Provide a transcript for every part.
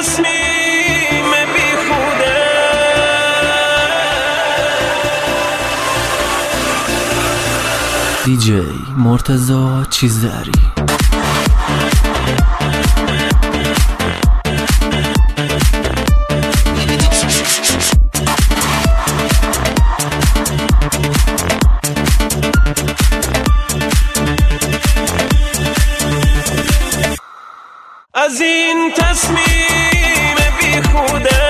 تصمیم بیخوده دیجی مرتضی چیزداری. از این تصمیم بیخوده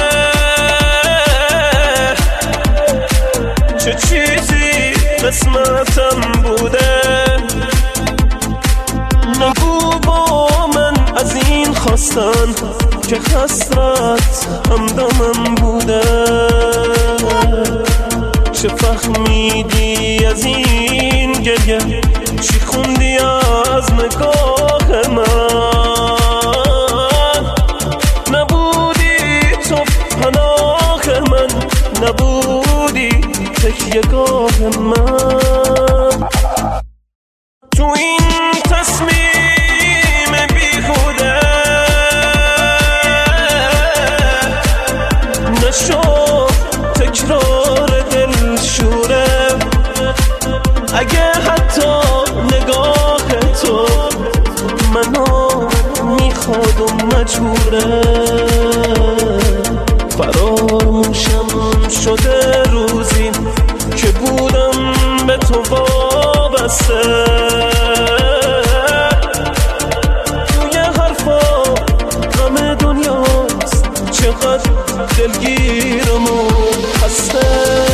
چه چیزی قسمتم بوده، نگو با من از این خواستن که حسرت همدمم بوده. چه فهمیدی از این گریه، چی خوندی از نگاه من؟ نبودی تکیه‌گاه من. تو این تصمیم بیهوده نشو تکرار دلشوره، اگه حتی نگاه تو منو میخواد و مجبوره. فراموشم شده روزی که بودم به تو وابسته، توی حرفا غم دنیاست، چقدر دلگیرم و خسته.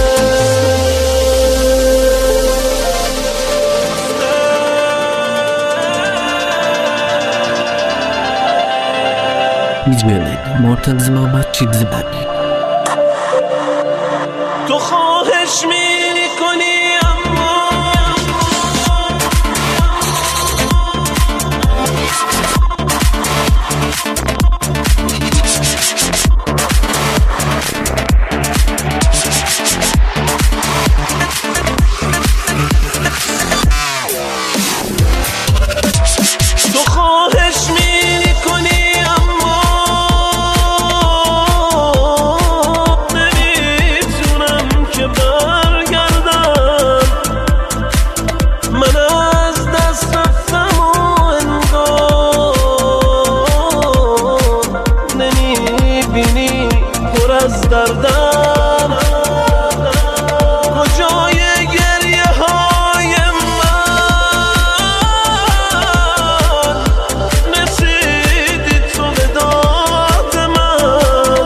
دیجی مرتضی چیزداری. تو خواهش میکنی اما تو خواهش میکنی اما نمیتونم که برگردم. من از دست رفتم و انگار نمیبینی پر از دردم. کجای گریه های من رسیدی تو به داد من؟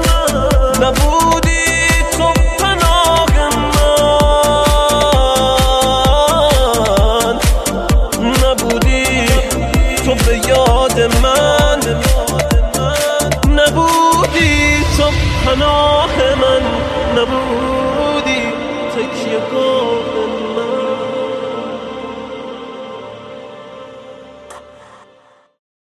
نبودی تو پناه من، نبودی تو به یاد من، نبودی تو پناه من، نبودی تکیه‌گاه من.